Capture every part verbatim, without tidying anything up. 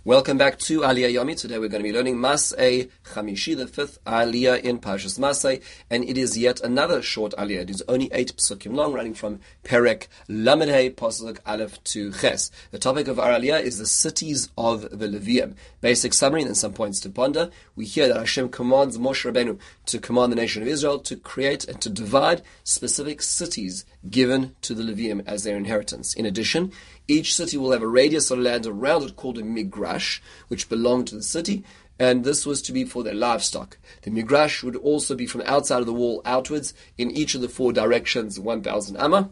Welcome back to Aliyah Yomi. Today we're going to be learning Mas'ei Chamishi, the fifth Aliyah in Parshas Mas'ei, and it is yet another short Aliyah. It is only eight psukim long, running from Perek Lamed Hey, Pasuk Aleph to Ches. The topic of our Aliyah is the cities of the Levium. Basic summary and then some points to ponder. We hear that Hashem commands Moshe Rabbeinu to command the nation of Israel to create and to divide specific cities given to the Levium as their inheritance. In addition, each city will have a radius of land around it called a migrash, which belonged to the city, and this was to be for their livestock. The migrash would also be from outside of the wall outwards in each of the four directions, one thousand amma,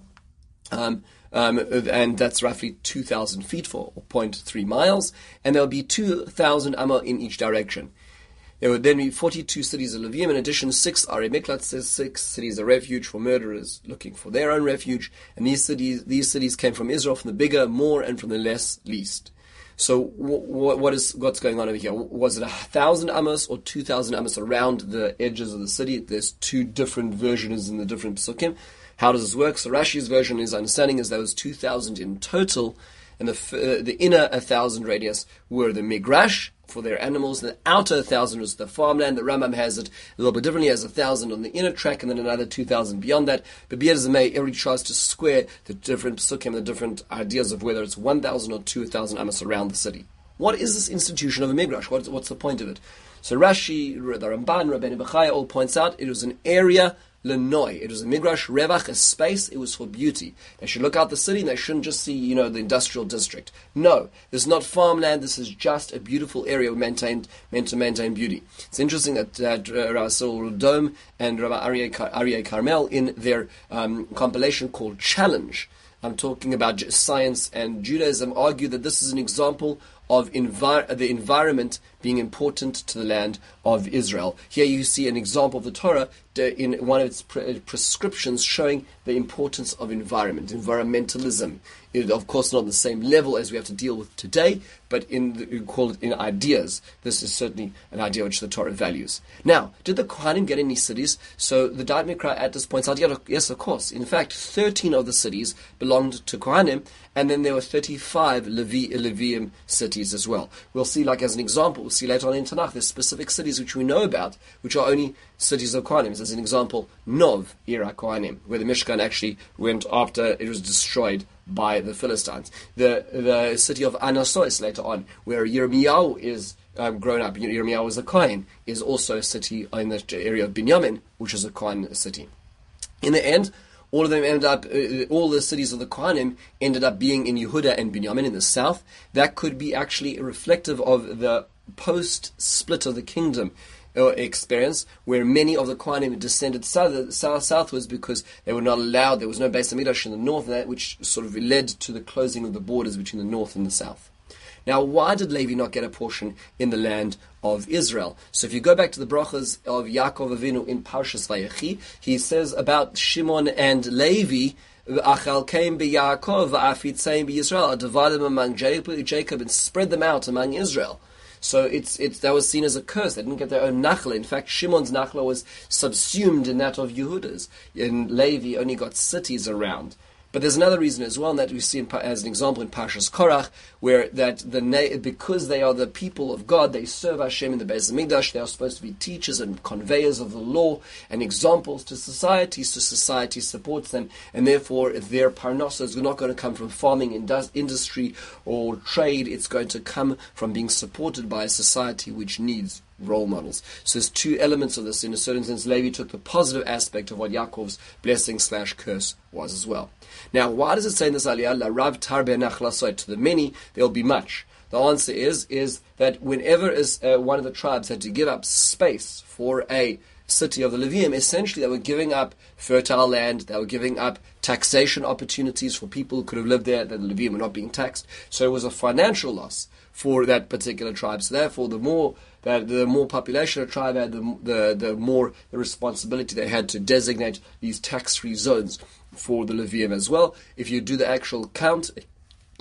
um, um, and that's roughly two thousand feet for zero point three miles, and there will be two thousand amma in each direction. There would then be forty-two cities of Levium. In addition, six are miklat, six cities of refuge for murderers looking for their own refuge. And these cities, these cities came from Israel, from the bigger, more, and from the less, least. So, w- w- what is what's going on over here? Was it a thousand amos or two thousand amos around the edges of the city? There's two different versions in the different psukim. How does this work? So, Rashi's version, his understanding is there was two thousand in total, and the uh, the inner a thousand radius were the migrash for their animals, and the outer thousand was the farmland. The Rambam has it a little bit differently, as a thousand on the inner track, and then another two thousand beyond that. But be it as it may, everybody tries to square the different psukim, the different ideas of whether it's one thousand or two thousand amos around the city. What is this institution of a migrash? What, what's the point of it? So Rashi, the Ramban, Rabbeinu Bechaya all points out it was an area Lenoi. It was a migrash revach, a space. It was for beauty. They should look out the city and they shouldn't just see, you know, the industrial district. No, this is not farmland. This is just a beautiful area maintained, meant to maintain beauty. It's interesting that, that uh, Rav Saul Dome and Rabbi Aryeh, Aryeh Carmel in their um, compilation called Challenge, I'm talking about science and Judaism, argue that this is an example of envir- the environment being important to the land of Israel. Here you see an example of the Torah in one of its pre- prescriptions showing the importance of environment, environmentalism. It, of course, not on the same level as we have to deal with today, but in the, we call it in ideas. This is certainly an idea which the Torah values. Now, did the Kohanim get any cities? So the Da'at Mikra at this points out, yes, of course. In fact, thirteen of the cities belonged to Kohanim, and then there were thirty-five Levi, Levium cities as well. We'll see, like as an example, we'll see later on in Tanakh, there's specific cities which we know about, which are only cities of Kohanim. As an example, Nov, Ira Kohanim, where the Mishkan actually went after it was destroyed by the Philistines. The the city of Anasos later on, where Yirmiyahu is um, grown up, Yirmiyahu was a Kohen, is also a city in the area of Binyamin, which is a Kohen city. In the end, all of them ended up, uh, all the cities of the Kohanim ended up being in Yehuda and Binyamin in the south. That could be actually reflective of the post-split of the kingdom uh, experience, where many of the Kohanim descended south, south, southwards because they were not allowed, there was no Beis HaMikdash in the north, and that which sort of led to the closing of the borders between the north and the south. Now, why did Levi not get a portion in the land of Israel? So if you go back to the brachas of Yaakov Avinu in Parshas Vayechi, he says about Shimon and Levi, Achal came be Yaakov, Afitzaim be Israel, I divided them among Jacob and spread them out among Israel. So it's it's that was seen as a curse. They didn't get their own nachla. In fact, Shimon's nachla was subsumed in that of Yehuda's. And Levi only got cities around. But there's another reason as well, and that we see in, as an example in Parshas Korach, where that the because they are the people of God, they serve Hashem in the Beis HaMikdash. They are supposed to be teachers and conveyors of the law and examples to society, so society supports them, and therefore their parnasa is not going to come from farming, industry, or trade. It's going to come from being supported by a society which needs role models. So there's two elements of this. In a certain sense, Levi took the positive aspect of what Yaakov's blessing slash curse was as well. Now, why does it say in this aliyah, La Rav Tarbe Nachlasot, to the many there will be much? The answer is is that whenever is uh, one of the tribes had to give up space for a city of the Levium, essentially they were giving up fertile land, they were giving up taxation opportunities for people who could have lived there, that the Levium were not being taxed. So it was a financial loss for that particular tribe. So therefore, the more that the more population a tribe had, the, the the more the responsibility they had to designate these tax-free zones for the Levium as well. If you do the actual count,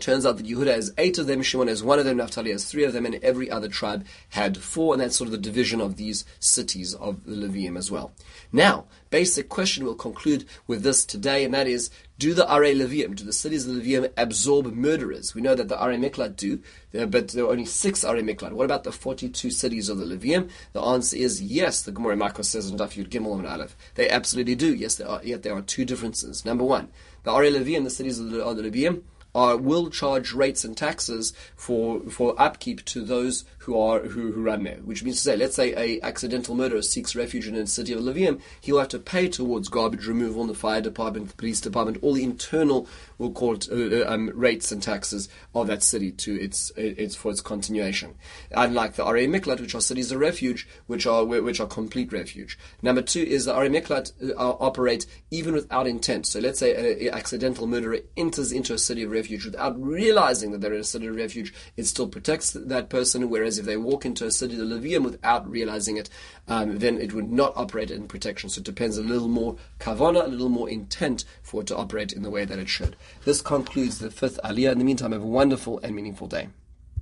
Turns out that Yehuda has eight of them, Shimon has one of them, Naphtali has three of them, and every other tribe had four, and that's sort of the division of these cities of the Levium as well. Now, basic question we'll conclude with this today, and that is, do the Arei Levium, do the cities of the Levium absorb murderers? We know that the Arei Miklat do, but there are only six Arei Miklat. What about the forty-two cities of the Levium? The answer is yes, the Gemara Makos says in Daf Yud Gimel and Aleph. They absolutely do. Yes, there are, yet there are two differences. Number one, the Arei Levium, the cities of the, of the Levium, Are, will charge rates and taxes for for upkeep to those who are who, who run there. Which means to say, let's say a accidental murderer seeks refuge in the city of Levium, he'll have to pay towards garbage removal in the fire department, the police department, all the internal, we'll call it, uh, um, rates and taxes of that city to its its for its continuation. Unlike the Arei Miklat, which are cities of refuge, which are which are complete refuge. Number two is the Arei Miklat uh, operate even without intent. So let's say an accidental murderer enters into a city of refuge refuge without realizing that they're in a city of refuge, it still protects that person, whereas if they walk into a city of the Levium without realizing it, um, then it would not operate in protection. So it depends a little more kavana, a little more intent for it to operate in the way that it should. This concludes the fifth aliyah. In the meantime, have a wonderful and meaningful day.